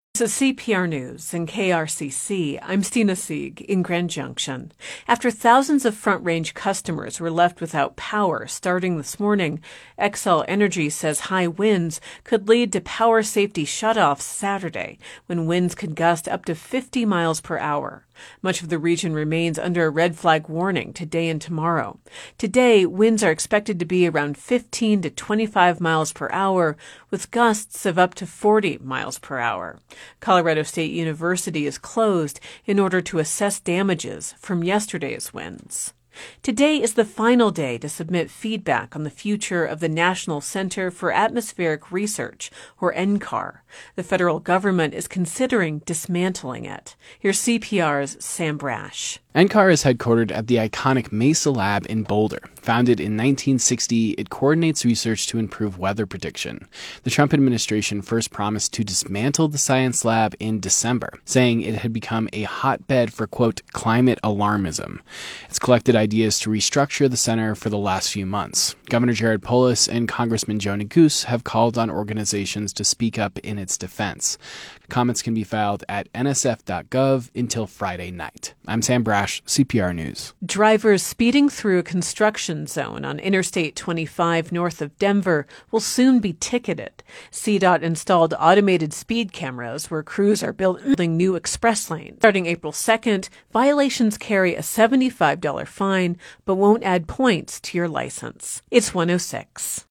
This is CPR News and KRCC. I'm Stina Sieg in Grand Junction. After thousands of Front Range customers were left without power starting this morning, Xcel Energy says high winds could lead to power safety shutoffs Saturday, when winds could gust up to 50 miles per hour. Much of the region remains under a red flag warning today and tomorrow. Today, winds are expected to be around 15 to 25 miles per hour, with gusts of up to 40 miles per hour. Colorado State University is closed in order to assess damages from yesterday's winds. Today is the final day to submit feedback on the future of the National Center for Atmospheric Research, or NCAR. The federal government is considering dismantling it. Here's CPR's Sam Brash. NCAR is headquartered at the iconic Mesa Lab in Boulder. Founded in 1960, it coordinates research to improve weather prediction. The Trump administration first promised to dismantle the science lab in December, saying it had become a hotbed for, quote, climate alarmism. It's collected ideas to restructure the center for the last few months. Governor Jared Polis and Congressman Joe Neguse have called on organizations to speak up in its defense. Comments can be filed at nsf.gov until Friday night. I'm Sam Brash, CPR News. Drivers speeding through a construction zone on Interstate 25 north of Denver will soon be ticketed. CDOT installed automated speed cameras where crews are building new express lanes. Starting April 2nd, violations carry a $75 fine but won't add points to your license. It's 106.